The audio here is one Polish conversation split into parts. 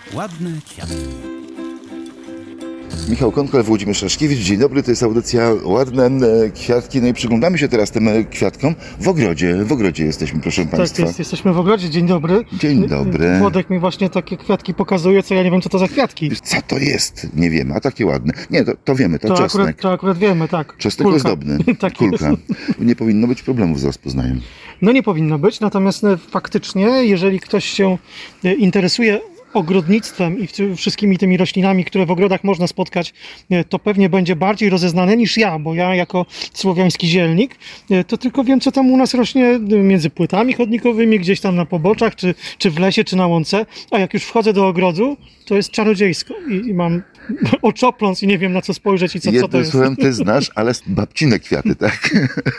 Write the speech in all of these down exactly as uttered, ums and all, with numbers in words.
Ładne kwiatki. Michał Konkol, Włodzimierz Raszkiewicz. Dzień dobry, to jest audycja Ładne e, Kwiatki. No i przyglądamy się teraz tym e, kwiatkom w ogrodzie. W ogrodzie jesteśmy, proszę Państwa. Tak jest, jesteśmy w ogrodzie. Dzień dobry. Dzień dobry. Włodek mi właśnie takie kwiatki pokazuje, co ja nie wiem, co to za kwiatki. Co to jest? Nie wiemy, a takie ładne. Nie, to, to wiemy, to, To czosnek. akurat, to akurat wiemy, tak. Czosnek Kulka. ozdobny, Tak kulka. jest. Nie powinno być problemów z rozpoznaniem. No nie powinno być, natomiast e, faktycznie, jeżeli ktoś się e, interesuje ogrodnictwem i w- wszystkimi tymi roślinami, które w ogrodach można spotkać, e, to pewnie będzie bardziej rozeznany niż ja, bo ja jako słowiański zielnik, e, to tylko wiem, co tam u nas rośnie e, między płytami chodnikowymi, gdzieś tam na poboczach, czy, czy w lesie, czy na łące, a jak już wchodzę do ogrodu, to jest czarodziejsko i, i mam oczopląs i nie wiem, na co spojrzeć i co, co to Jednym jest. słowem, ty znasz, ale babcine kwiaty, tak?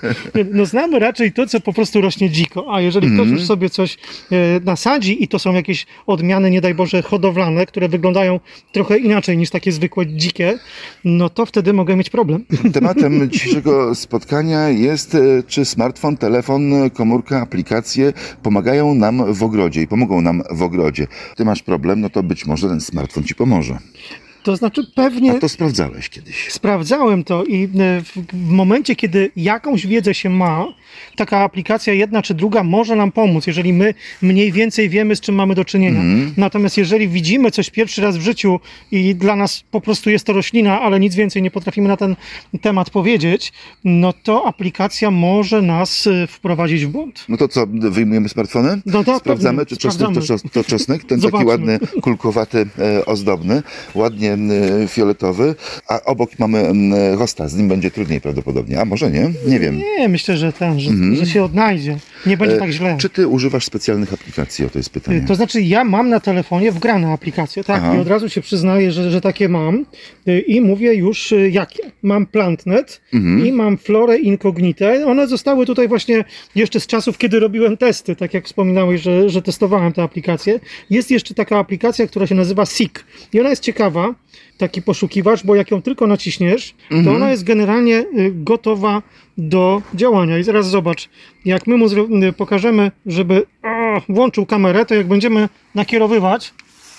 No znamy raczej to, co po prostu rośnie dziko, a jeżeli ktoś już sobie coś e, nasadzi i to są jakieś odmiany, nie daj Boże, hodowlane, które wyglądają trochę inaczej niż takie zwykłe dzikie, no to wtedy mogę mieć problem. Tematem dzisiejszego spotkania jest, e, czy smartfon, telefon, komórka, aplikacje pomagają nam w ogrodzie i pomogą nam w ogrodzie. Ty masz problem, no to być może ten smartfon ci pomoże. To znaczy pewnie... A to sprawdzałeś kiedyś. Sprawdzałem to i e, w, w momencie, kiedy jakąś wiedzę się ma, taka aplikacja jedna czy druga może nam pomóc, jeżeli my mniej więcej wiemy, z czym mamy do czynienia. Natomiast jeżeli widzimy coś pierwszy raz w życiu i dla nas po prostu jest to roślina, ale nic więcej nie potrafimy na ten temat powiedzieć, no to aplikacja może nas e, wprowadzić w błąd. No to co, wyjmujemy smartfony? No to Sprawdzamy, pewnie, czy czosnek to, sprawdzamy. czos- to czosnek, ten taki Zobaczmy. ładny, kulkowaty, e, ozdobny, ładnie e, fioletowy, a obok mamy e, hosta, z nim będzie trudniej prawdopodobnie, a może nie? Nie wiem. Nie, myślę, że ten, że, że się odnajdzie. Nie będzie tak źle. Czy ty używasz specjalnych aplikacji? O, to jest pytanie. To znaczy, ja mam na telefonie wgrane aplikacje, tak, Aha. i od razu się przyznaję, że, że takie mam y, i mówię już y, jakie. Mam PlantNet i mam Florę Incognite. One zostały tutaj właśnie jeszcze z czasów, kiedy robiłem testy, tak jak wspominałeś, że, że testowałem tę aplikację. Jest jeszcze taka aplikacja, która się nazywa Seek i ona jest ciekawa, taki poszukiwacz, bo jak ją tylko naciśniesz, to ona jest generalnie y, gotowa do działania. I zaraz zobacz, jak my mu zro- y, pokażemy, żeby a, włączył kamerę, to jak będziemy nakierowywać,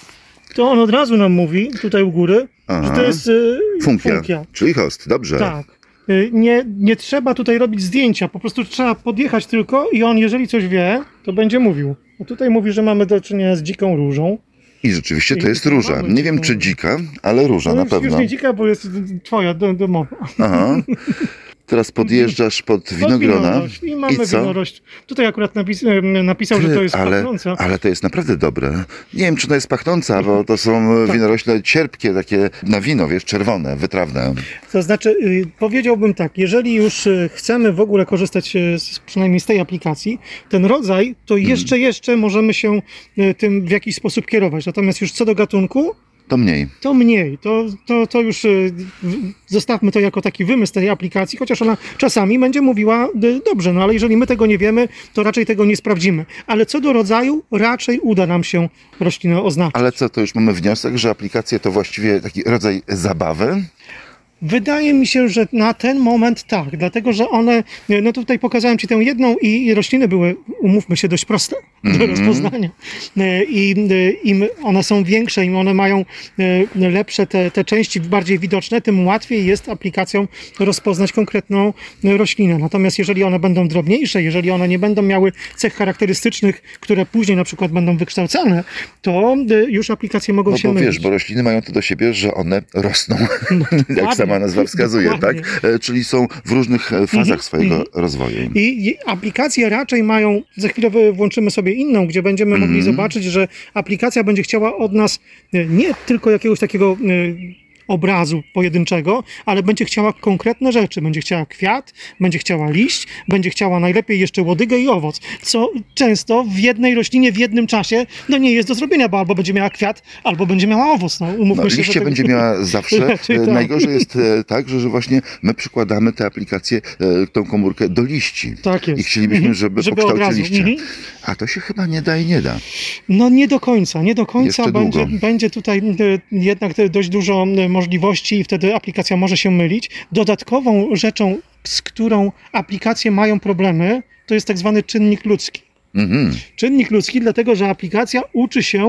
to on od razu nam mówi, tutaj u góry, Aha. że to jest y, Funkia, funkia. czyli host, dobrze. Tak. Y, Nie, nie trzeba tutaj robić zdjęcia, po prostu trzeba podjechać tylko i on, jeżeli coś wie, to będzie mówił. A tutaj mówi, że mamy do czynienia z dziką różą. I rzeczywiście to I- jest i róża. mamy Nie wiem, dziką- czy dzika, ale róża No na już, pewno. już nie dzika, bo jest twoja do- domowa. Aha. Teraz podjeżdżasz pod winogrona. Winorośl. I mamy I co? winorośl. Tutaj akurat napis, em, napisał, że to jest ale, pachnąca. ale to jest naprawdę dobre. Nie wiem, czy to jest pachnąca, bo to są Tak. winorośle cierpkie, takie na wino, wiesz, czerwone, wytrawne. To znaczy, y, powiedziałbym tak, jeżeli już y, chcemy w ogóle korzystać y, z, przynajmniej z tej aplikacji, ten rodzaj, to Mhm. jeszcze, jeszcze możemy się y, tym w jakiś sposób kierować. Natomiast już co do gatunku, To mniej. to mniej. To, to, to już y, w- zostawmy to jako taki wymysł tej aplikacji, chociaż ona czasami będzie mówiła y, dobrze, no ale jeżeli my tego nie wiemy, to raczej tego nie sprawdzimy. Ale co do rodzaju, raczej uda nam się roślinę oznaczyć. Ale co, to już mamy wniosek, że aplikacje to właściwie taki rodzaj zabawy? Wydaje mi się, że na ten moment tak, dlatego że one, no tutaj pokazałem Ci tę jedną i i rośliny były, umówmy się, dość proste do rozpoznania. E, I e, im one są większe, im one mają e, lepsze te, te części bardziej widoczne, tym łatwiej jest aplikacją rozpoznać konkretną e, roślinę. Natomiast jeżeli one będą drobniejsze, jeżeli one nie będą miały cech charakterystycznych, które później na przykład będą wykształcane, to e, już aplikacje mogą No się bo mylić. wiesz, bo rośliny mają to do siebie, że one rosną, jak dokładnie, sama nazwa wskazuje, dokładnie. tak? E, Czyli są w różnych e, fazach swojego rozwoju. I i aplikacje raczej mają, za chwilę wy- włączymy sobie inną, gdzie będziemy Mhm. mogli zobaczyć, że aplikacja będzie chciała od nas e, nie tylko jakiegoś takiego e, obrazu pojedynczego, ale będzie chciała konkretne rzeczy. Będzie chciała kwiat, będzie chciała liść, będzie chciała najlepiej jeszcze łodygę i owoc, co często w jednej roślinie w jednym czasie no nie jest do zrobienia, bo albo będzie miała kwiat, albo będzie miała owoc. No, umówmy No, się, że liście tego- będzie miała zawsze. Raczej E, tak. Najgorzej jest e, tak, że, że właśnie my przykładamy tę aplikację, e, tą komórkę do liści. Tak jest. I chcielibyśmy, żeby, Żeby od pokształcić razu. liście. Mhm. A to się chyba nie da i nie da. No nie do końca, nie do końca Jeszcze będzie, długo. będzie tutaj e, jednak te dość dużo e, możliwości i wtedy aplikacja może się mylić. Dodatkową rzeczą, z którą aplikacje mają problemy, to jest tak zwany czynnik ludzki. Mhm. Czynnik ludzki, dlatego że aplikacja uczy się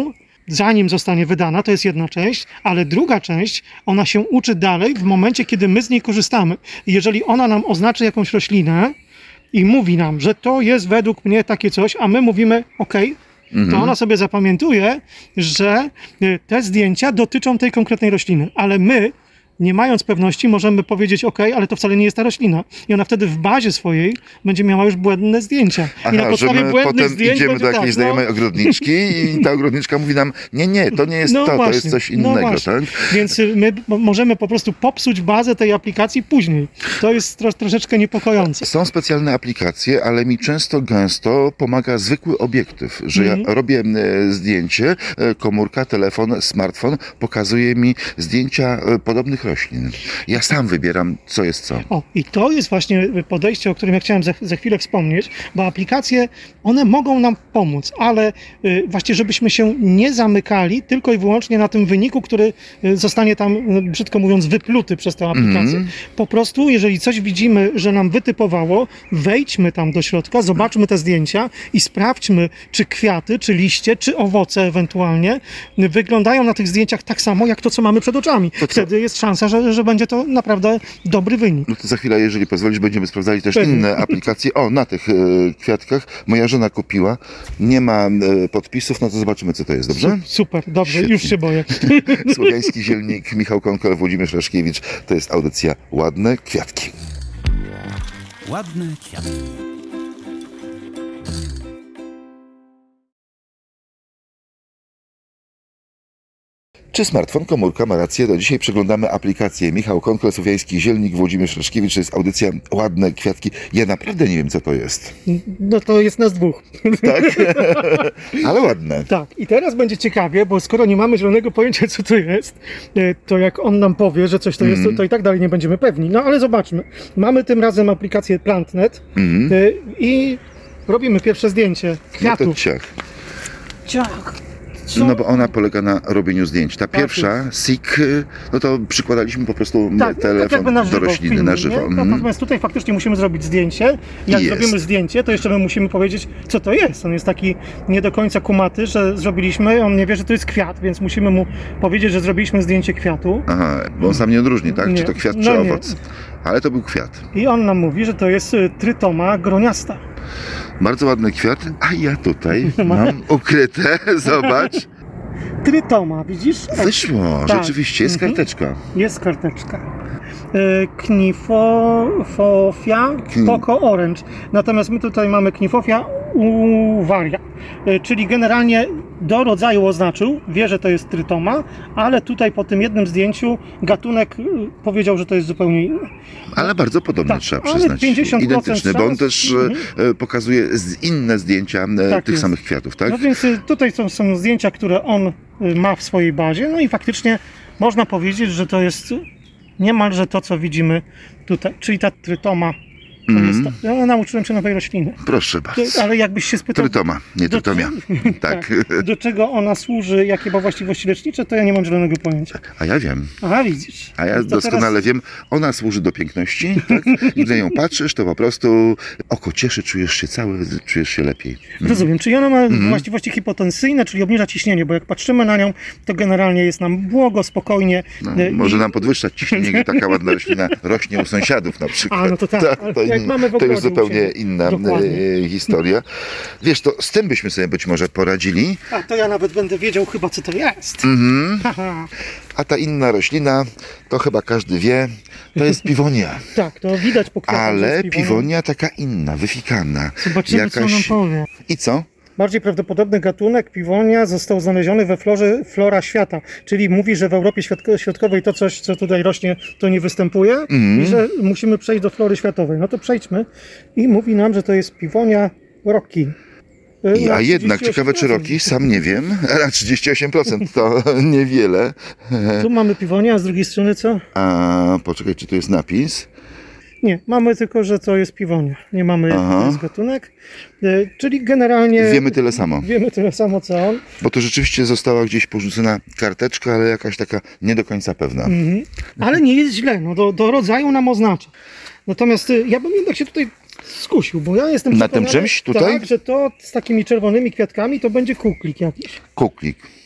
zanim zostanie wydana, to jest jedna część, ale druga część, ona się uczy dalej w momencie, kiedy my z niej korzystamy. I jeżeli ona nam oznaczy jakąś roślinę i mówi nam, że to jest według mnie takie coś, a my mówimy OK, to ona sobie zapamiętuje, że y, te zdjęcia dotyczą tej konkretnej rośliny, ale my, nie mając pewności, możemy powiedzieć OK, ale to wcale nie jest ta roślina. I ona wtedy w bazie swojej będzie miała już błędne zdjęcia. Aha, I na że podstawie my błędnych potem zdjęć idziemy będzie do jakiejś tak, znajomej no, ogrodniczki i ta ogrodniczka mówi nam, nie, nie, to nie jest no to, właśnie, to jest coś no innego, właśnie. tak? Więc y, my mo- możemy po prostu popsuć bazę tej aplikacji później. To jest tro- troszeczkę niepokojące. Są specjalne aplikacje, ale mi często, gęsto pomaga zwykły obiektyw, że Mhm. ja robię e, zdjęcie, e, komórka, telefon, smartfon pokazuje mi zdjęcia e, podobnych roślin. Ja sam wybieram, co jest co. O, i to jest właśnie podejście, o którym ja chciałem za, za chwilę wspomnieć, bo aplikacje, one mogą nam pomóc, ale y, właśnie żebyśmy się nie zamykali tylko i wyłącznie na tym wyniku, który y, zostanie tam, y, brzydko mówiąc, wypluty przez tę aplikację. Mhm. Po prostu, jeżeli coś widzimy, że nam wytypowało, wejdźmy tam do środka, zobaczmy te zdjęcia i sprawdźmy, czy kwiaty, czy liście, czy owoce ewentualnie y, wyglądają na tych zdjęciach tak samo, jak to, co mamy przed oczami. To co? Wtedy jest szansa, że, że będzie to naprawdę dobry wynik. No to za chwilę, jeżeli pozwolisz, będziemy sprawdzali też Pewnie. inne aplikacje. O, na tych e, kwiatkach moja żona kupiła. Nie ma e, podpisów, no to zobaczymy, co to jest, dobrze? Super, dobrze, Świetnie. już się boję. Słowiański Zielnik, Michał Konkol, Włodzimierz Raszkiewicz. To jest audycja Ładne Kwiatki. Ładne kwiatki. Czy smartfon, komórka ma rację? Do dzisiaj przeglądamy aplikację Michał Konkol, Słowiański Zielnik, Włodzimierz Raszkiewicz. To jest audycja Ładne Kwiatki. Ja naprawdę nie wiem, co to jest. No to jest nas dwóch. Tak? Ale ładne. Tak, i teraz będzie ciekawie, bo skoro nie mamy zielonego pojęcia, co to jest, e, to jak on nam powie, że coś to jest, to, to i tak dalej nie będziemy pewni. No ale zobaczmy. Mamy tym razem aplikację PlantNet Mhm. e, i robimy pierwsze zdjęcie No to kwiatów. ciach. Ciach. Co? No bo ona polega na robieniu zdjęć. Ta pierwsza, S I K, no to przykładaliśmy po prostu Tak, tak telefon jakby na żywo, do rośliny filmie, na żywo. nie? Mhm. Natomiast tutaj faktycznie musimy zrobić zdjęcie. Jak Jest. zrobimy zdjęcie, to jeszcze my musimy powiedzieć, co to jest. On jest taki nie do końca kumaty, że zrobiliśmy, on nie wie, że to jest kwiat, więc musimy mu powiedzieć, że zrobiliśmy zdjęcie kwiatu. Aha, bo on sam nie odróżni, tak? Nie. Czy to kwiat, No czy nie. owoc. Ale to był kwiat. I on nam mówi, że to jest y, trytoma groniasta. Bardzo ładny kwiat, a ja tutaj mam ukryte, zobacz. Trytoma, widzisz? Wyszło, Tak. rzeczywiście, jest Mhm. karteczka. Jest karteczka. Y, Knifofia Kni- Poco Orange. Natomiast my tutaj mamy Knifofia uvaria. Y, Czyli generalnie do rodzaju oznaczył, wie, że to jest trytoma, ale tutaj po tym jednym zdjęciu gatunek y, powiedział, że to jest zupełnie inny. Ale bardzo podobny, Tak, trzeba ale przyznać. pięćdziesiąt procent Identyczny, bo on szans. też e, pokazuje z inne zdjęcia e, Tak tych jest. samych kwiatów, tak? No więc y, tutaj są, są zdjęcia, które on y, ma w swojej bazie, no i faktycznie można powiedzieć, że to jest niemalże to, co widzimy tutaj, czyli ta trytoma. To Mhm. jest ta, ja nauczyłem się nowej rośliny. Proszę To, bardzo. ale jakbyś się spytał, Trytoma, nie do- trytomia. Tak. do czego ona służy, jakie ma właściwości lecznicze, to ja nie mam zielonego pojęcia. A ja wiem. Aha, widzisz. A ja To doskonale teraz- wiem, ona służy do piękności, tak? I gdy na nią patrzysz, to po prostu oko cieszy, czujesz się cały, czujesz się lepiej. Rozumiem, czyli ona ma Mhm. właściwości hipotensyjne, czyli obniża ciśnienie, bo jak patrzymy na nią, to generalnie jest nam błogo, spokojnie. No, y, może i- nam podwyższać ciśnienie, gdy taka ładna roślina rośnie u sąsiadów na przykład. A, no to tak, ale to, jak in- mamy w to już ogrodzie u zupełnie siebie. inna Dokładnie. e, historia. Wiesz, to z tym byśmy sobie być może poradzili, A to ja nawet będę wiedział chyba, co to jest. Mhm. Haha. a ta inna roślina, to chyba każdy wie, to jest piwonia. Tak, to widać po kwiatach, że Ale jest piwonia. piwonia taka inna, wyfikana. Zobaczymy, co on nam powie. I co? Bardziej prawdopodobny gatunek piwonia został znaleziony we florze Flora Świata, czyli mówi, że w Europie Świadko- Środkowej to coś, co tutaj rośnie, to nie występuje Mhm. i że musimy przejść do flory światowej. No to przejdźmy i mówi nam, że to jest piwonia Rocky. Y, I, na a jednak, ciekawe czy trzydzieści osiem procent. roki, sam nie wiem, a trzydzieści osiem procent to niewiele. Tu mamy piwonia, a z drugiej strony co? A poczekaj, czy tu jest napis? Nie, mamy tylko, że to jest piwonia. Nie mamy, Aha. to jest gatunek. Y, Czyli generalnie Wiemy tyle samo. wiemy tyle samo, co on. Bo to rzeczywiście została gdzieś porzucona karteczka, ale jakaś taka nie do końca pewna. Mhm. Ale nie jest źle, no do, do rodzaju nam oznacza. Natomiast y, ja bym jednak się tutaj skusił, bo ja jestem Na tym przekonany, czymś tutaj? Tak, że to z takimi czerwonymi kwiatkami to będzie kuklik jakiś. Kuklik.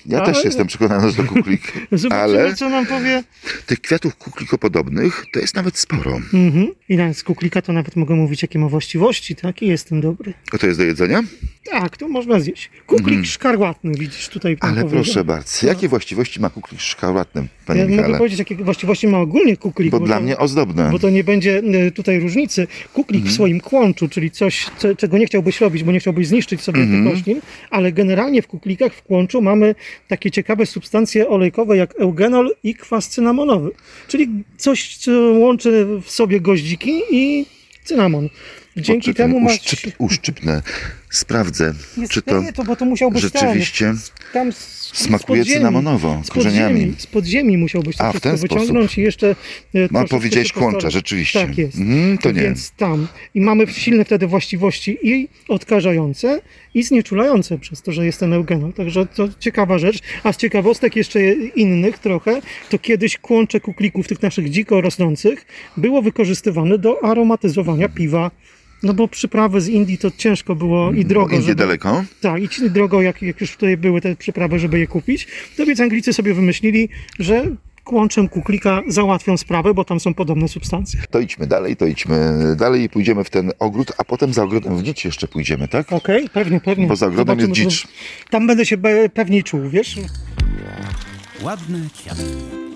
Ja Ale- też jestem przekonany, że to kuklik. Zobaczymy, Ale co nam powie. tych kwiatów kuklikopodobnych to jest nawet sporo. Mhm. I nawet z kuklika to nawet mogę mówić, jakie ma właściwości, tak? I jest ten dobry. A to jest do jedzenia? Tak, to można zjeść. Kuklik szkarłatny, widzisz tutaj. pan Ale powiedział. proszę bardzo, jakie właściwości ma kuklik szkarłatny, panie Ja mogę Michale? powiedzieć, jakie właściwości ma ogólnie kuklik. Bo dla to, mnie ozdobne. Bo to nie będzie y, tutaj różnicy. Kuklik Mhm. w swoim kłączu, czyli coś, co, czego nie chciałbyś robić, bo nie chciałbyś zniszczyć sobie Mhm. tych roślin, ale generalnie w kuklikach w kłączu mamy takie ciekawe substancje olejkowe jak eugenol i kwas cynamonowy. Czyli coś, co łączy w sobie goździki i cynamon. Dzięki Poczekaj, temu masz... uszczyp, uszczypnę, sprawdzę, Jest, czy to nie, to, bo to musiał być rzeczywiście ten, tam z, smakuje z podziemi, cynamonowo, z korzeniami. podziemi, z podziemi musiał być to A, w wszystko ten wyciągnąć sposób. i jeszcze e, No, troszeczkę powiedziałeś się postarać. kłącza, rzeczywiście. Tak jest. Mhm, to nie. Więc tam. I mamy silne wtedy właściwości i odkażające, i znieczulające przez to, że jest ten eugenol. Także to ciekawa rzecz. A z ciekawostek jeszcze innych trochę, to kiedyś kłącze kuklików tych naszych dziko rosnących było wykorzystywane do aromatyzowania piwa. No bo przyprawy z Indii to ciężko było i drogo, Bo Indie żeby... daleko? Tak, i ci drogo, jak, jak już tutaj były te przyprawy, żeby je kupić, to więc Anglicy sobie wymyślili, że kłączem kuklika załatwią sprawę, bo tam są podobne substancje. To idźmy dalej, to idźmy dalej i pójdziemy w ten ogród, a potem za ogrodem w dzicz jeszcze pójdziemy, tak? Okej, pewnie, pewnie. Bo za ogrodem jest Zobaczymy, dzicz. co- Tam będę się be- pewniej czuł, wiesz? Ładne kwiatki.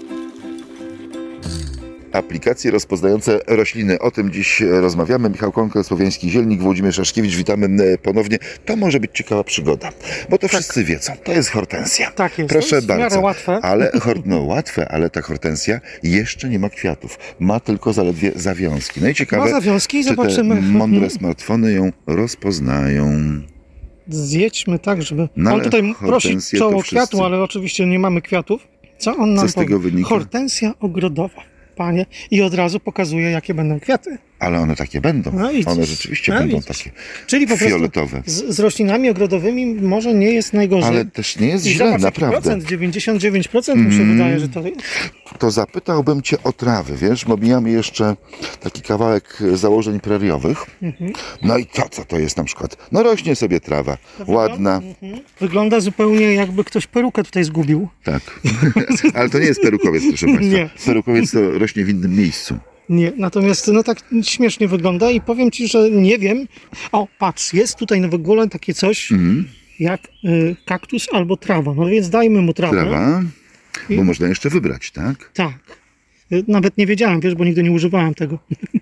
Aplikacje rozpoznające rośliny. O tym dziś rozmawiamy. Michał Konko, Słowiański Zielnik, Włodzimierz Szaszkiewicz. Witamy ponownie. To może być ciekawa przygoda, bo to wszyscy wiedzą. To jest hortensja. Tak jest. Proszę To jest w miarę bardzo. łatwe. Ale hor- no, łatwe, ale ta hortensja jeszcze nie ma kwiatów. Ma tylko zaledwie zawiązki. No i ciekawe, Ma zawiązki i czy zobaczymy. te mądre smartfony ją rozpoznają. Zjedźmy tak, żeby... No, On ale tutaj prosi hortensje to czoło wszyscy. kwiatu, ale oczywiście nie mamy kwiatów. Co on nam Co z tego powie? wynika? Hortensja ogrodowa, panie. I od razu pokazuje, jakie będą kwiaty. Ale one takie będą. No widzisz. One rzeczywiście No będą widzisz. takie Czyli po prostu fioletowe. z, z roślinami ogrodowymi może nie jest najgorzej. Ale też nie jest I źle, zobacz, jaki naprawdę. procent, dziewięćdziesiąt dziewięć procent mi się Mm. wydaje, że to... To zapytałbym Cię o trawy, wiesz, bo mijamy jeszcze taki kawałek założeń preriowych. Mhm. No i to, co to jest na przykład? No rośnie sobie trawa, ładna, Mhm. Wygląda zupełnie jakby ktoś perukę tutaj zgubił. tak. Ale to nie jest perukowiec, proszę Państwa. Nie. Perukowiec to rośnie w innym miejscu. Nie, natomiast no tak śmiesznie wygląda i powiem Ci, że nie wiem. O, patrz, jest tutaj w ogóle takie coś Mhm. jak y, kaktus albo trawa. No więc dajmy mu trawę. Trawa, I- bo można jeszcze wybrać, tak? Tak. Y, Nawet nie wiedziałem, wiesz, bo nigdy nie używałem tego.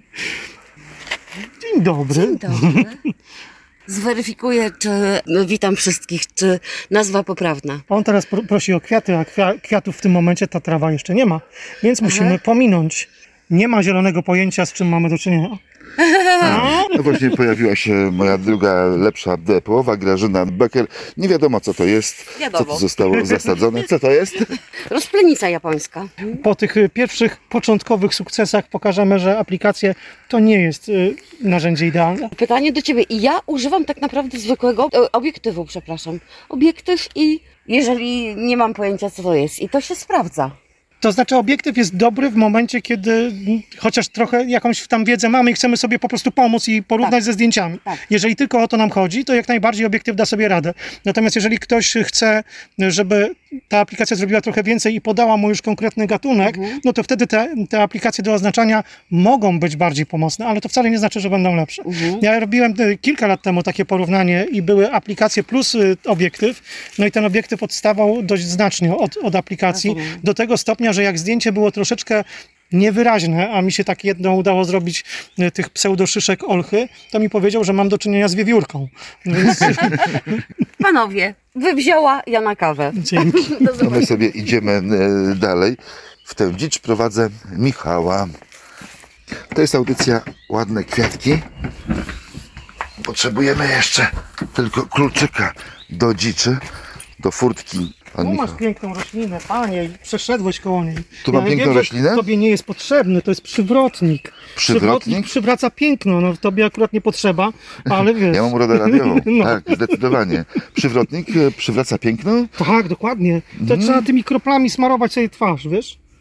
Dzień dobry. Dzień dobry. Zweryfikuję, czy no, witam wszystkich, czy nazwa poprawna. On teraz pro- prosi o kwiaty, a kwia- kwiatów w tym momencie ta trawa jeszcze nie ma, więc musimy pominąć. Nie ma zielonego pojęcia, z czym mamy do czynienia. No właśnie pojawiła się moja druga, lepsza d- połowa, Grażyna Becker. Nie wiadomo, co to jest, co Wiadomo. tu zostało zasadzone. Co to jest? Rozplenica japońska. Po tych y, pierwszych, początkowych sukcesach pokażemy, że aplikacje to nie jest y, narzędzie idealne. Pytanie do Ciebie. I ja używam tak naprawdę zwykłego e, obiektywu, przepraszam. Obiektyw i jeżeli nie mam pojęcia, co to jest. I to się sprawdza. To znaczy obiektyw jest dobry w momencie, kiedy mm, chociaż trochę jakąś tam wiedzę mamy i chcemy sobie po prostu pomóc i porównać Tak. ze zdjęciami. Tak. Jeżeli tylko o to nam chodzi, to jak najbardziej obiektyw da sobie radę. Natomiast jeżeli ktoś chce, żeby ta aplikacja zrobiła trochę więcej i podała mu już konkretny gatunek, Mhm. no to wtedy te, te aplikacje do oznaczania mogą być bardziej pomocne, ale to wcale nie znaczy, że będą lepsze. Mhm. Ja robiłem y, kilka lat temu takie porównanie i były aplikacje plus y, obiektyw, no i ten obiektyw odstawał dość znacznie od, od aplikacji, Rozumiem. do tego stopnia, że jak zdjęcie było troszeczkę niewyraźne, a mi się tak jedno udało zrobić y, tych pseudoszyszek olchy, to mi powiedział, że mam do czynienia z wiewiórką. Więc Panowie, wywzięła ja na kawę. dzięki. Do No zobaczenia. my sobie idziemy e, dalej. W tę dzicz prowadzę Michała. To jest audycja Ładne Kwiatki. Potrzebujemy jeszcze tylko kluczyka do dziczy, do furtki. Pan Tu masz Michał. piękną roślinę, panie, przeszedłeś koło niej. Tu mam piękną wiem, że roślinę? Tobie nie jest potrzebny, to jest przywrotnik. Przywrotnik? przywraca piękno, no tobie akurat nie potrzeba, ale wiesz. Ja mam urodę radiową. No. Tak, zdecydowanie. Przywrotnik e, przywraca piękno. Tak, dokładnie. To Mhm. trzeba tymi kroplami smarować sobie twarz, wiesz?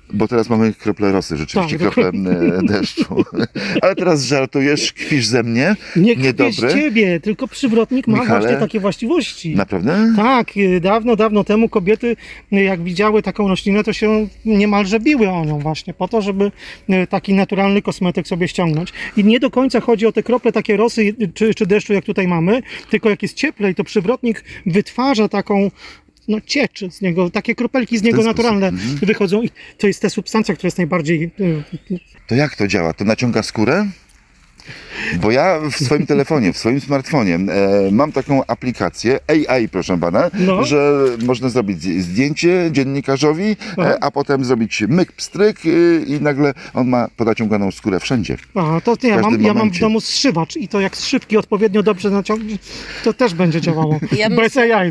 Bo teraz mamy krople rosy, rzeczywiście, Tak, krople e, deszczu. Ale teraz żartujesz, kpisz ze mnie, Nie kpię z niedobry. ciebie, tylko przywrotnik ma Michale? właśnie takie właściwości. Naprawdę? Tak, y, dawno, dawno temu kobiety, y, jak widziały taką roślinę, to się niemalże biły o nią właśnie, po to, żeby y, taki naturalny kosmetyk sobie ściągnąć. I nie do końca chodzi o te krople takie rosy y, czy, czy deszczu, jak tutaj mamy, tylko jak jest cieplej, to przywrotnik wytwarza taką no cieczy z niego, takie kropelki z niego sposób, naturalne mhm. wychodzą i to jest ta substancja, która jest najbardziej... y, To jak to działa? To naciąga skórę? Bo ja w swoim telefonie, w swoim smartfonie e, mam taką aplikację A I, proszę pana, No. że można zrobić zdjęcie dziennikarzowi, Aha. e, a potem zrobić myk, pstryk e, i nagle on ma podaciąganą skórę wszędzie. Aha, to nie, ja, każdym mam, ja mam w momencie. domu zszywacz i to jak zszywki odpowiednio dobrze naciągnie, to też będzie działało. Ja Bez A I.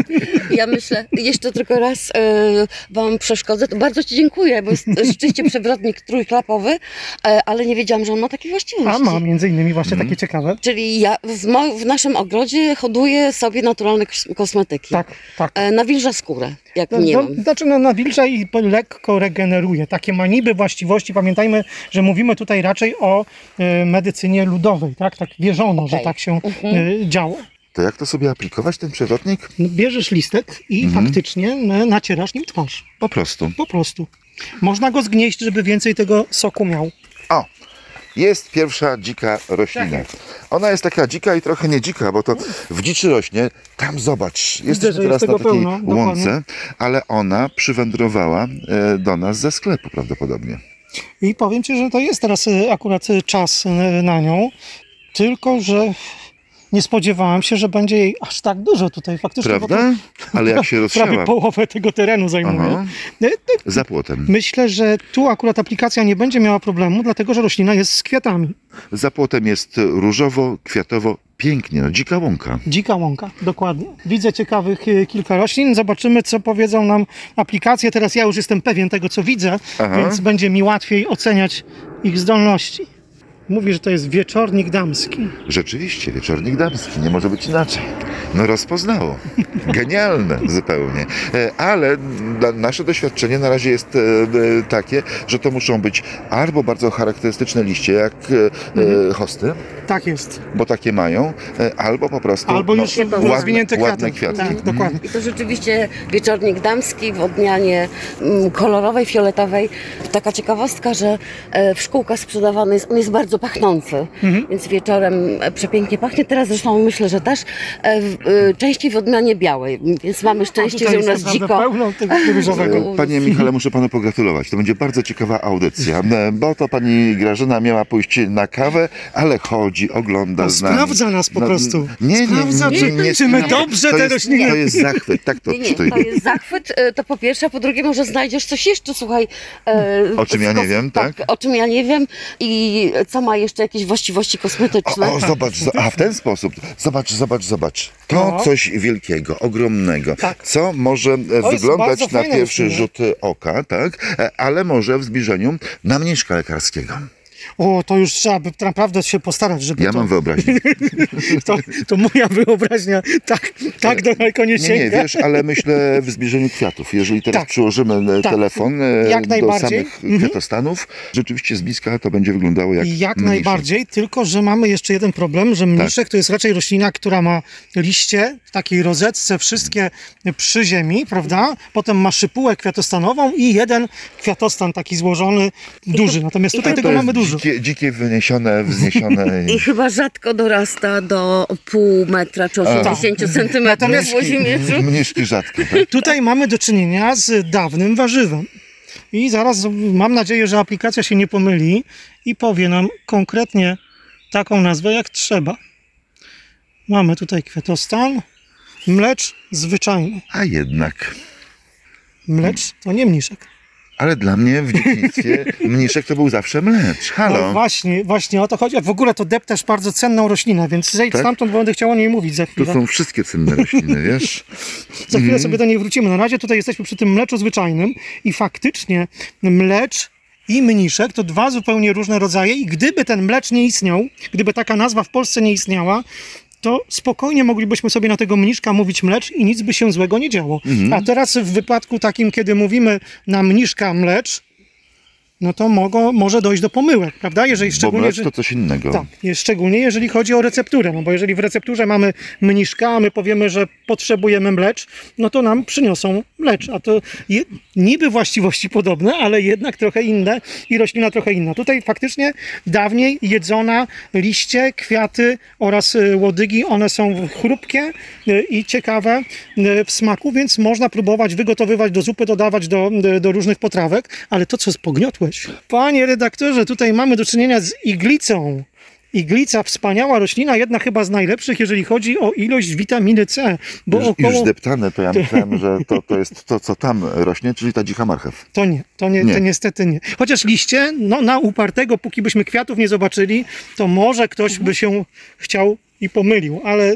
Ja myślę, jeszcze tylko raz e, wam przeszkodzę, to bardzo ci dziękuję, bo jest rzeczywiście przewrotnik trójklapowy, e, ale nie wiedziałam, że on ma takie właściwości. A ma między innymi właśnie Mhm. takie ciekawe. Czyli ja w, mo- w naszym ogrodzie hoduję sobie naturalne kos- kosmetyki. Tak, tak. E, nawilża skórę, jak No, nie no, mam. znaczy no, nawilża i po- lekko regeneruje. Takie ma niby właściwości. Pamiętajmy, że mówimy tutaj raczej o e, medycynie ludowej, tak? Tak wierzono, że Okej. tak się Mhm. e, działo. To jak to sobie aplikować, ten przewrotnik? No, bierzesz listek i Mhm. faktycznie e, nacierasz nim twarz. Po prostu. Po prostu. Można go zgnieść, żeby więcej tego soku miał. O! Jest pierwsza dzika roślina. Ona jest taka dzika i trochę nie dzika, bo to w dziczy rośnie. Tam zobacz, jesteśmy że teraz jest na tego takiej pełno, łące, ale ona przywędrowała e, do nas ze sklepu prawdopodobnie. I powiem Ci, że to jest teraz e, akurat e, czas e, na nią, tylko że nie spodziewałem się, że będzie jej aż tak dużo tutaj faktycznie. bo to Prawda? Ale jak się prawie rozsiała połowę tego terenu zajmuje. Aha. E, to za płotem. Myślę, że tu akurat aplikacja nie będzie miała problemu, dlatego że roślina jest z kwiatami. Za płotem jest różowo, kwiatowo, pięknie, no, dzika łąka. Dzika łąka, dokładnie. Widzę ciekawych e, kilka roślin. Zobaczymy, co powiedzą nam aplikacje. Teraz ja już jestem pewien tego, co widzę, Aha. więc będzie mi łatwiej oceniać ich zdolności. Mówi, że to jest wieczornik damski. Rzeczywiście, wieczornik damski, nie może być inaczej. No rozpoznało. Genialne zupełnie. E, Ale na- nasze doświadczenie na razie jest e, e, takie, że to muszą być albo bardzo charakterystyczne liście, jak e, e, hosty, Tak jest. bo takie mają, e, albo po prostu Albo no, już ładne, rozwinięte kwiaty. ładne kwiatki. Tak, dokładnie. I to rzeczywiście wieczornik damski w odmianie mm, kolorowej, fioletowej. Taka ciekawostka, że e, w szkółkach sprzedawany jest, on jest bardzo pachnący, Mhm. więc wieczorem e, przepięknie pachnie. Teraz zresztą myślę, że też e, w, e, częściej w odmianie białej, więc mamy szczęście, Tutaj że u jest nas naprawdę dziko. pełno tego różowego. E, Panie Michale, muszę panu pogratulować. To będzie bardzo ciekawa audycja, e, bo to pani Grażyna miała pójść na kawę, ale chodzi, ogląda No, z nami. sprawdza nas po No, prostu. Nie, nie, Sprawdza, nie, czy- nie, nie, czy my nie. dobrze to te jest, rośliny- To jest zachwyt, tak to Nie, nie, czytuj. to jest zachwyt, e, to po pierwsze, po drugie może znajdziesz coś jeszcze, słuchaj. e, O czym ja z nie kos- wiem, tak? O czym ja nie wiem i co ma jeszcze jakieś właściwości kosmetyczne. O, o, zobacz, zo- a w ten sposób, zobacz, zobacz, zobacz. To No. coś wielkiego, ogromnego, Tak. co może e, jest wyglądać bardzo na fajne pierwszy roślina. rzut oka, tak, E, ale może w zbliżeniu na mniszka lekarskiego. O, to już trzeba by naprawdę się postarać, żeby Ja to, mam wyobraźnię. to... To moja wyobraźnia tak, tak daleko nie Nie, sięga. nie, wiesz, ale myślę w zbliżeniu kwiatów. Jeżeli teraz Tak. przyłożymy e, Tak. telefon e, Jak do najbardziej. samych Mhm. kwiatostanów, rzeczywiście z bliska to będzie wyglądało jak Jak mniszek. najbardziej, tylko że mamy jeszcze jeden problem, że mniszek to jest raczej roślina, która ma liście w takiej rozetce, wszystkie przy ziemi, prawda? Potem ma szypułę kwiatostanową i jeden kwiatostan taki złożony, duży. Natomiast tutaj to tego To jest mamy dużo. Dzikie, dzikie wyniesione, wzniesione. I chyba rzadko dorasta do pół metra czy osiemdziesięciu centymetrów Natomiast- w Włodzimierzu. Mniszki rzadkie. Tak? Tutaj mamy do czynienia z dawnym warzywem. I zaraz mam nadzieję, że aplikacja się nie pomyli i powie nam konkretnie taką nazwę jak trzeba. Mamy tutaj kwiatostan, mlecz zwyczajny. A jednak. Mlecz to nie mniszek. Ale dla mnie w dzieciństwie mniszek to był zawsze mlecz. No Halo. właśnie, właśnie o to chodzi. A w ogóle to deptasz bardzo cenną roślinę, więc zejdź Tak? stamtąd, bo będę chciał o niej mówić za To chwilę. są wszystkie cenne rośliny, wiesz? Za chwilę sobie do niej wrócimy. Na razie tutaj jesteśmy przy tym mleczu zwyczajnym i faktycznie mlecz i mniszek to dwa zupełnie różne rodzaje i gdyby ten mlecz nie istniał, gdyby taka nazwa w Polsce nie istniała, to spokojnie moglibyśmy sobie na tego mniszka mówić mlecz i nic by się złego nie działo. A teraz w wypadku takim, kiedy mówimy na mniszka mlecz, no to mogą, może dojść do pomyłek, prawda? Jeżeli Bo szczególnie, mlecz że... to coś innego. Tak, jest szczególnie jeżeli chodzi o recepturę, no bo jeżeli w recepturze mamy mniszka, a my powiemy, że potrzebujemy mlecz, no to nam przyniosą mlecz, a to je, niby właściwości podobne, ale jednak trochę inne i roślina trochę inna. Tutaj faktycznie dawniej jedzona liście, kwiaty oraz y, łodygi, one są chrupkie y, i ciekawe y, w smaku, więc można próbować wygotowywać do zupy, dodawać do, y, do różnych potrawek, ale to co pogniotłeś. Panie redaktorze, tutaj mamy do czynienia z iglicą. Iglica, wspaniała roślina, jedna chyba z najlepszych, jeżeli chodzi o ilość witaminy C. Bo Już, około... już zdeptane, to ja myślałem, że to, to jest to, co tam rośnie, czyli ta dzicha marchew. To nie, to nie, Nie. to niestety nie. Chociaż liście, no na upartego, póki byśmy kwiatów nie zobaczyli, to może ktoś by się chciał i pomylił, ale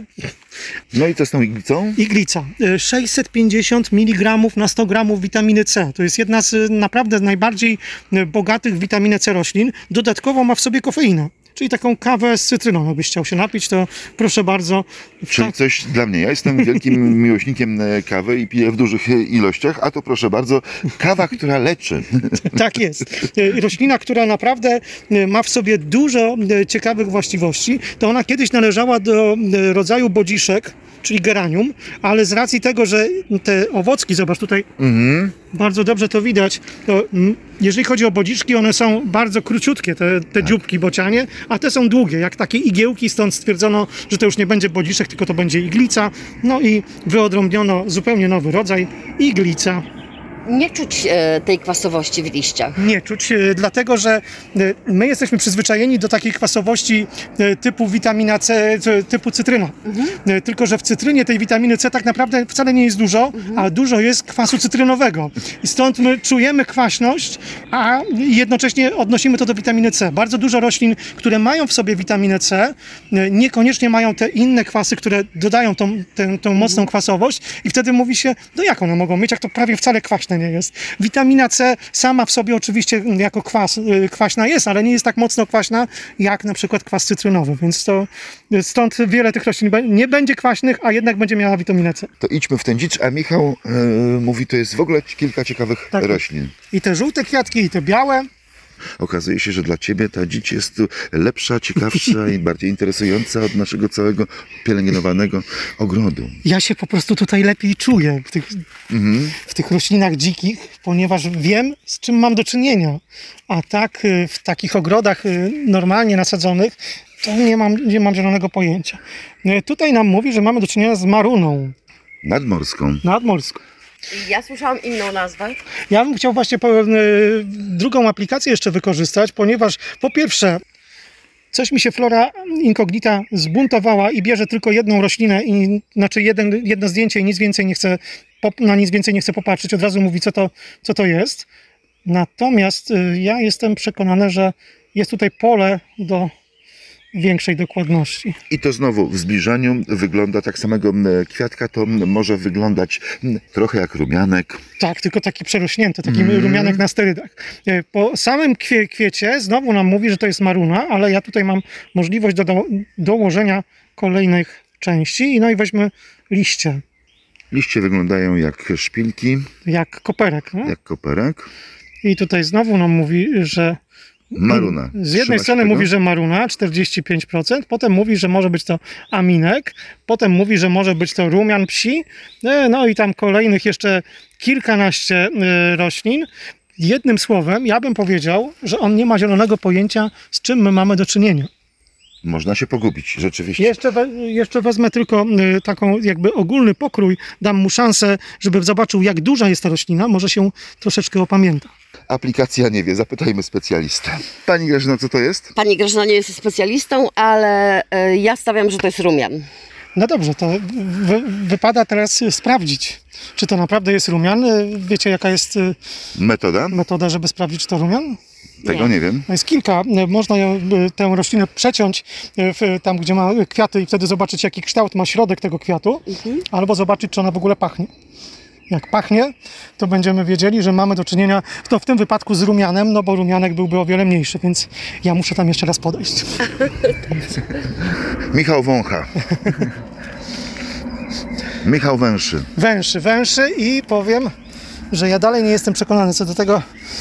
No i co z tą iglicą? iglica. y, sześćset pięćdziesiąt miligramów na sto gramów witaminy C. To jest jedna z y, naprawdę najbardziej y, bogatych w witaminę C roślin. Dodatkowo ma w sobie kofeinę. Czyli taką kawę z cytryną, jakbyś chciał się napić, to proszę bardzo. Czyli coś dla mnie. Ja jestem wielkim miłośnikiem e, kawy i piję w dużych e, ilościach, a to proszę bardzo, kawa, która leczy. Tak jest. Y, Roślina, która naprawdę y, ma w sobie dużo y, ciekawych właściwości, to ona kiedyś należała do y, rodzaju bodziszek, czyli geranium, ale z racji tego, że te owocki, zobacz tutaj, Mhm. bardzo dobrze to widać, to mm, jeżeli chodzi o bodziszki, one są bardzo króciutkie, te, te dzióbki bocianie, a te są długie, jak takie igiełki, stąd stwierdzono, że to już nie będzie bodziszek, tylko to będzie iglica. No i wyodrębniono zupełnie nowy rodzaj, iglica. Nie czuć e, tej kwasowości w liściach. Nie czuć, e, dlatego że e, my jesteśmy przyzwyczajeni do takiej kwasowości e, typu witamina C, e, typu cytryna. E, Tylko że w cytrynie tej witaminy C tak naprawdę wcale nie jest dużo, a dużo jest kwasu cytrynowego. I stąd my czujemy kwaśność, a jednocześnie odnosimy to do witaminy C. Bardzo dużo roślin, które mają w sobie witaminę C, e, niekoniecznie mają te inne kwasy, które dodają tą, tę, tą mocną kwasowość i wtedy mówi się, no jak one mogą mieć, jak to prawie wcale kwaśne nie jest. Witamina C sama w sobie oczywiście jako kwas, y, kwaśna jest, ale nie jest tak mocno kwaśna jak na przykład kwas cytrynowy, więc to y, stąd wiele tych roślin be- nie będzie kwaśnych, a jednak będzie miała witaminę C. To idźmy w ten dzicz, a Michał e, mówi, to jest w ogóle kilka ciekawych Tak. roślin. I te żółte kwiatki, i te białe. Okazuje się, że dla ciebie ta dzicz jest lepsza, ciekawsza i bardziej interesująca od naszego całego pielęgnowanego ogrodu. Ja się po prostu tutaj lepiej czuję w tych, Mhm. w tych roślinach dzikich, ponieważ wiem, z czym mam do czynienia. A tak y, w takich ogrodach y, normalnie nasadzonych, to nie mam, nie mam zielonego pojęcia. Y, Tutaj nam mówi, że mamy do czynienia z maruną Nadmorską. nadmorską. Ja słyszałam inną nazwę. Ja bym chciał właśnie po, e, drugą aplikację jeszcze wykorzystać, ponieważ po pierwsze coś mi się flora incognita zbuntowała i bierze tylko jedną roślinę, i, znaczy jeden, jedno zdjęcie i nic więcej nie chce, pop- na nic więcej nie chce popatrzeć, od razu mówi co to, co to jest. Natomiast e, ja jestem przekonany, że jest tutaj pole do większej dokładności. I to znowu w zbliżeniu wygląda tak samego m, kwiatka, to m, może wyglądać m, trochę jak rumianek. Tak, tylko taki przerośnięty, taki Mm. rumianek na sterydach. E, Po samym kwie, kwiecie znowu nam mówi, że to jest maruna, ale ja tutaj mam możliwość do, do, dołożenia kolejnych części i no i weźmy liście, Liście wyglądają jak szpilki, jak koperek. Nie? jak koperek. I tutaj znowu nam mówi, że Maruna. z jednej Trzymasz strony tego? mówi, że maruna czterdzieści pięć procent, potem mówi, że może być to aminek, potem mówi, że może być to rumian psi, e, no i tam kolejnych jeszcze kilkanaście e, roślin. Jednym słowem, ja bym powiedział, że on nie ma zielonego pojęcia, z czym my mamy do czynienia. Można się pogubić, rzeczywiście. Jeszcze, we, jeszcze wezmę tylko y, taką jakby ogólny pokrój, dam mu szansę, żeby zobaczył, jak duża jest ta roślina, może się troszeczkę opamięta. Aplikacja nie wie, zapytajmy specjalistę. Pani Grażyna, co to jest? Pani Grażyna nie jest specjalistą, ale e, ja stawiam, że to jest rumian. No dobrze, to wy, wypada teraz y, sprawdzić, czy to naprawdę jest rumian. Y, Wiecie, jaka jest y, Metoda? metoda, żeby sprawdzić, czy to rumian? Tego nie wiem. No jest kilka. Y, Można ją, y, tę roślinę przeciąć y, w, tam, gdzie ma kwiaty i wtedy zobaczyć, jaki kształt ma środek tego kwiatu, albo zobaczyć, czy ona w ogóle pachnie. Jak pachnie, to będziemy wiedzieli, że mamy do czynienia to w tym wypadku z rumianem, no bo rumianek byłby o wiele mniejszy, więc ja muszę tam jeszcze raz podejść. Michał wącha. Michał węszy. Węszy, węszy i powiem, że ja dalej nie jestem przekonany co do tego,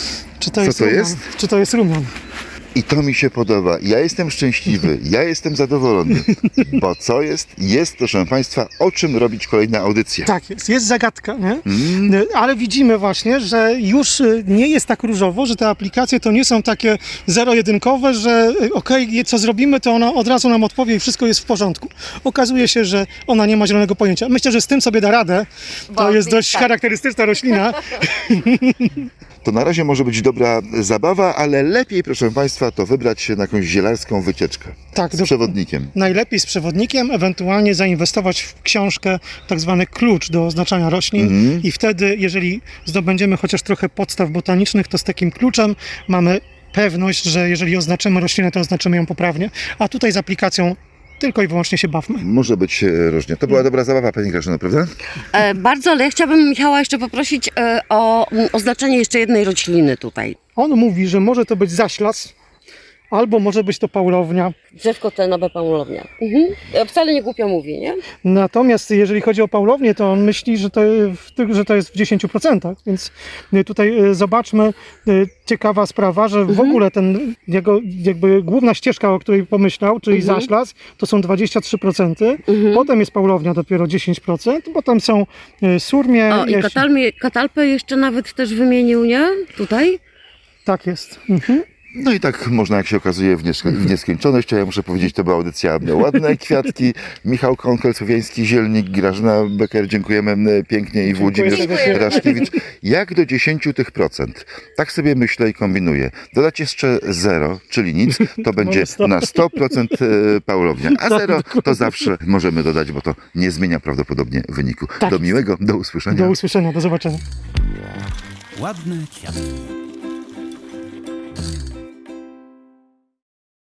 Czy to Co jest to rumian? jest? Czy to jest rumian? I to mi się podoba. Ja jestem szczęśliwy, ja jestem zadowolony. Bo co jest? Jest, proszę Państwa, o czym robić kolejna audycja. Tak jest, jest zagadka, nie? Mm. Y, Ale widzimy właśnie, że już y, nie jest tak różowo, że te aplikacje to nie są takie zero-jedynkowe, że y, okej, co zrobimy, to ona od razu nam odpowie i wszystko jest w porządku. Okazuje się, że ona nie ma zielonego pojęcia. Myślę, że z tym sobie da radę. To Bo jest dość tak. charakterystyczna roślina. To na razie może być dobra zabawa, ale lepiej, proszę Państwa, to wybrać się na jakąś zielarską wycieczkę Tak, z do- przewodnikiem. Najlepiej z przewodnikiem, ewentualnie zainwestować w książkę, tak zwany klucz do oznaczania roślin Mhm. i wtedy, jeżeli zdobędziemy chociaż trochę podstaw botanicznych, to z takim kluczem mamy pewność, że jeżeli oznaczymy roślinę, to oznaczymy ją poprawnie, a tutaj z aplikacją tylko i wyłącznie się bawmy. Może być e, różnie. To była dobra zabawa, Pani Grażyno, prawda? E, bardzo, ale ja chciałabym Michała jeszcze poprosić e, o mm, oznaczenie jeszcze jednej rośliny tutaj. On mówi, że może to być zaślas, albo może być to paulownia. Drzewko tlenowe paulownia. Mhm. E, Wcale nie głupio mówi, nie? Natomiast jeżeli chodzi o paulownię, to on myśli, że to, w- że to jest w dziesięciu procentach, więc y, tutaj y, zobaczmy, y, ciekawa sprawa, że w ogóle ten jego jakby główna ścieżka, o której pomyślał, czyli Mhm. zaślas, to są dwadzieścia trzy procent, Mhm. potem jest paulownia dopiero dziesięć procent, potem są y, surmie, O, i jeś- katalmie, katalpę jeszcze nawet też wymienił, nie? Tutaj? tak jest. Mhm. No i tak można, jak się okazuje, w, niesko- w nieskończoność. A ja muszę powiedzieć, to była audycja Ładne Kwiatki. Michał Konkel, Słowiański Zielnik, Grażyna Becker, dziękujemy m, pięknie i Włodzimierz serdecznie. Raszkiewicz. Jak do dziesięciu tych procent? Tak sobie myślę i kombinuję. Dodać jeszcze zero, czyli nic, to będzie sto. na sto procent e, paulownia. A zero to zawsze możemy dodać, bo to nie zmienia prawdopodobnie wyniku. Tak Do jest. miłego, do usłyszenia. Do usłyszenia, do zobaczenia. Ładne kwiatki.